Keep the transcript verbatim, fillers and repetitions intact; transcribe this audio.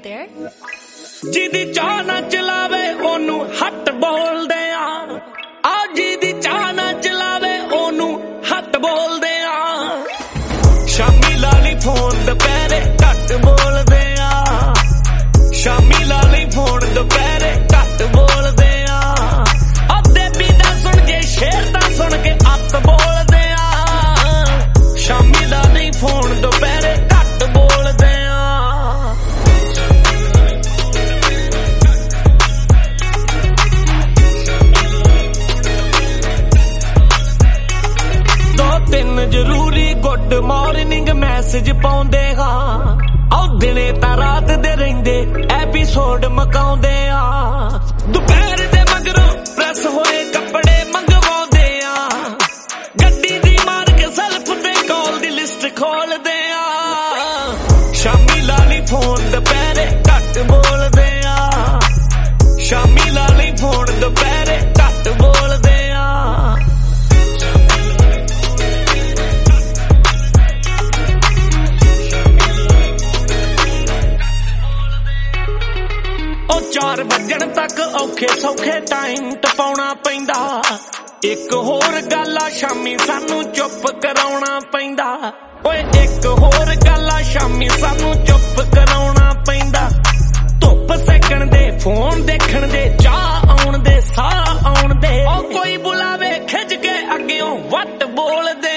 there? ਜਿਹਦੀ ਚਾਹ ਨਾ ਚਲਾਵੇ ਉਹਨੂੰ ਹੱਟ ਬੋਲਦੇ ਆ ਆ ਜਿਹਦੀ ਚਾਹ ਨਾ ਚਲਾਵੇ ਉਹਨੂੰ ਹੱਟ ਬੋਲਦੇ ਆ ਸ਼ਾਮੀ ਲਾਲੀ ਫੋਨ ਦੁਪਹਿਰੇ ਘੱਟ ਬੋਲਦੇ ਆ ਸ਼ਾਮੀ ਲਾਲੀ ਫੋਨ ਦੁਪਹਿਰੇ ਘੱਟ ਬੋਲਦੇ ਆ ਆ ਬੇਬੀ ਦਾ ਸੁਣ ਜੇ ਸ਼ੇਰ ਦਾ ਸੁਣ ਕੇ ਅੱਤ ਬੋਲਦੇ ਆ ਸ਼ਾਮੀ ਲਾਲੀ ਫੋਨ ਦੁਪਹਿਰੇ ਘੱਟ ਬੋਲਦੇ ਆ ਤਿੰਨ ਜ਼ਰੂਰੀ ਗੁੱਡ ਮਾਰਨਿੰਗ ਮੈਸੇਜ ਪਾਉਂਦੇ ਹਾਂ ਆਉ ਦਿਨੇ ਤਾਂ ਰਾਤ ਦੇ ਰਹਿੰਦੇ ਐਪੀਸੋਡ ਮਕਾਉਂਦੇ ਆ ਦੁਪਹਿਰ ਦੇ ਮਗਰੋਂ ਪ੍ਰੈਸ ਹੋਏ ਕੱਪੜੇ ਮੰਗਵਾਉਂਦੇ ਆ ਗੱਡੀ ਦੀ ਮਾਰ ਕੇ ਸੈਲਫ ਤੇ ਕਾਲ ਦੀ ਲਿਸਟ ਖੋਲਦੇ ਆ ਸ਼ਾਮੀ ਲਾਲੀ ਫੋਨ ਦੁਪਹਿਰੇ ਘੱਟ ਬੋਲਦੇ ਆ ਸ਼ਾਮੀ ਲਾਲੀ ਫੋਨ ਦੁਪਹਿਰੇ ਘੱਟ ਬੋਲਦੇ ਆ ਚਾਰ ਵੱਜਣ ਤੱਕ ਔਖੇ ਸੌਖੇ ਟਾਈਮ ਟਪਾਉਣਾ ਪੈਂਦਾ ਇੱਕ ਹੋਰ ਗੱਲ ਆ ਸ਼ਾਮੀ ਸਾਨੂੰ ਚੁੱਪ ਕਰਾਉਣਾ ਪੈਂਦਾ ਓਏ ਇੱਕ ਹੋਰ ਗੱਲ ਆ ਸ਼ਾਮੀ ਸਾਨੂੰ ਚੁੱਪ ਕਰਾਉਣਾ ਪੈਂਦਾ ਧੁੱਪ ਸੇਕਣ ਦੇ ਫੋਨ ਦੇਖਣ ਦੇ ਚਾਹ ਆਉਣ ਦੇ ਸਾਹ ਆਉਣ ਦੇ ਉਹ ਕੋਈ ਬੁਲਾਵੇ ਖਿੱਚ ਕੇ ਅੱਗਿਓਂ ਵੱਟ ਬੋਲਦੇ